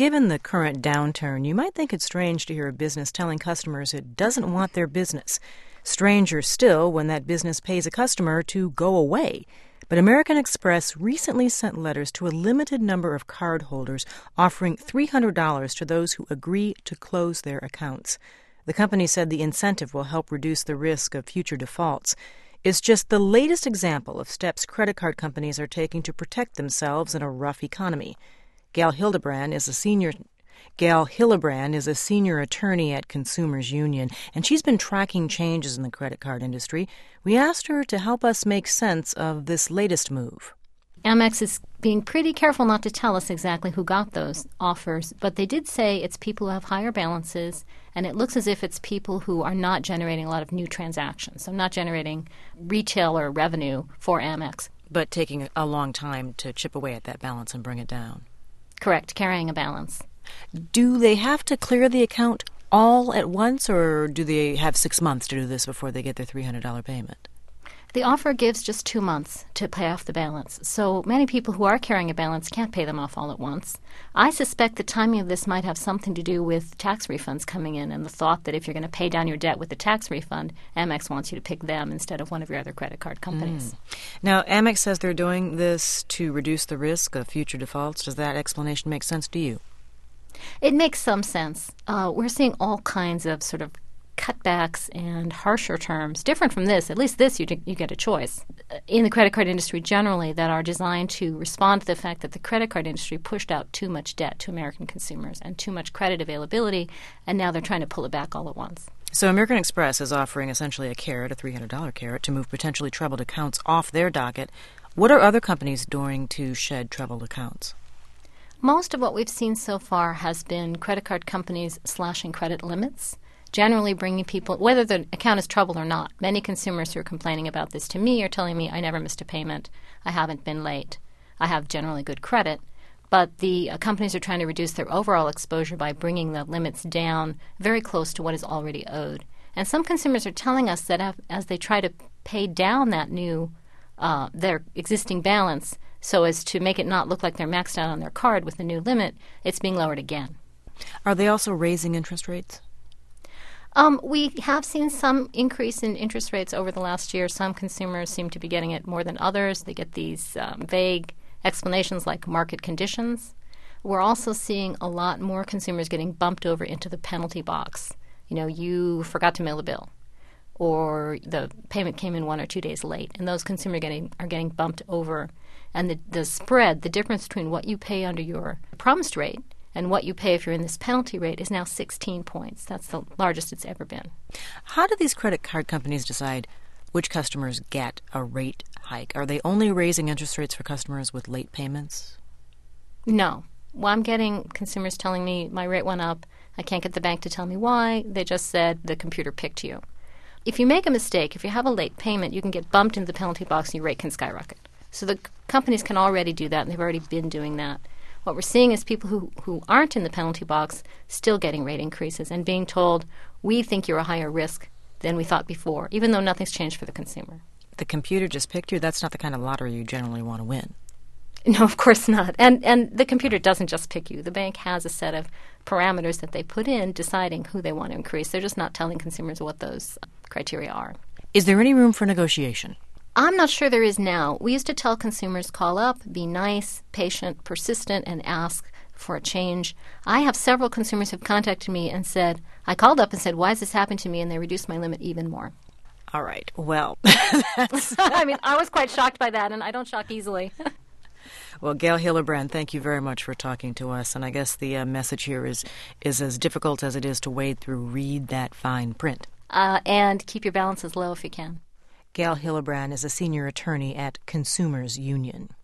given the current downturn, you might think it's strange to hear a business telling customers it doesn't want their business. Stranger still when that business pays a customer to go away. But American Express recently sent letters to a limited number of cardholders offering $300 to those who agree to close their accounts. The company said the incentive will help reduce the risk of future defaults. It's just the latest example of steps credit card companies are taking to protect themselves in a rough economy. Gail Hildebrand is a senior attorney at Consumers Union, and she's been tracking changes in the credit card industry. We asked her to help us make sense of this latest move. Amex is being pretty careful not to tell us exactly who got those offers, but they did say it's people who have higher balances, and it looks as if it's people who are not generating a lot of new transactions, so not generating retailer revenue for Amex. But taking a long time to chip away at that balance and bring it down. Correct, carrying a balance. Do they have to clear the account all at once, or do they have 6 months to do this before they get their $300 payment? The offer gives just 2 months to pay off the balance, so many people who are carrying a balance can't pay them off all at once. I suspect the timing of this might have something to do with tax refunds coming in and the thought that if you're going to pay down your debt with the tax refund, Amex wants you to pick them instead of one of your other credit card companies. Now, Amex says they're doing this to reduce the risk of future defaults. Does that explanation make sense to you? It makes some sense. We're seeing all kinds of sort of cutbacks and harsher terms, different from this. At least this, you get a choice in the credit card industry generally, that are designed to respond to the fact that the credit card industry pushed out too much debt to American consumers and too much credit availability, and now they're trying to pull it back all at once. So American Express is offering essentially a carrot, a $300 carrot, to move potentially troubled accounts off their docket. What are other companies doing to shed troubled accounts? Most of what we've seen so far has been credit card companies slashing credit limits, generally bringing people, whether the account is troubled or not. Many consumers who are complaining about this to me are telling me, I never missed a payment, I haven't been late, I have generally good credit. But the companies are trying to reduce their overall exposure by bringing the limits down very close to what is already owed. And some consumers are telling us that as they try to pay down that new, their existing balance, so as to make it not look like they're maxed out on their card with the new limit, it's being lowered again. Are they also raising interest rates? We have seen some increase in interest rates over the last year. Some consumers seem to be getting it more than others. They get these vague explanations like market conditions. We're also seeing a lot more consumers getting bumped over into the penalty box. You know, you forgot to mail a bill, or the payment came in 1 or 2 days late, and those consumers are getting bumped over. And the spread, the difference between what you pay under your promised rate and what you pay if you're in this penalty rate, is now 16 points. That's the largest it's ever been. How do these credit card companies decide which customers get a rate hike? Are they only raising interest rates for customers with late payments? No. Well, I'm getting consumers telling me my rate went up. I can't get the bank to tell me why. They just said the computer picked you. If you make a mistake, if you have a late payment, you can get bumped into the penalty box and your rate can skyrocket. So the companies can already do that, and they've already been doing that. What we're seeing is people who aren't in the penalty box still getting rate increases and being told, we think you're a higher risk than we thought before, even though nothing's changed for the consumer. The computer just picked you? That's not the kind of lottery you generally want to win. No, of course not. And the computer doesn't just pick you. The bank has a set of parameters that they put in deciding who they want to increase. They're just not telling consumers what those criteria are. Is there any room for negotiation? I'm not sure there is now. We used to tell consumers, call up, be nice, patient, persistent, and ask for a change. I have several consumers who have contacted me and said, I called up and said, why has this happened to me? And they reduced my limit even more. All right. Well, I mean, I was quite shocked by that, and I don't shock easily. Well, Gail Hildebrand, thank you very much for talking to us. And I guess the message here is as difficult as it is to wade through, read that fine print. And keep your balances low if you can. Gail Hildebrand is a senior attorney at Consumers Union.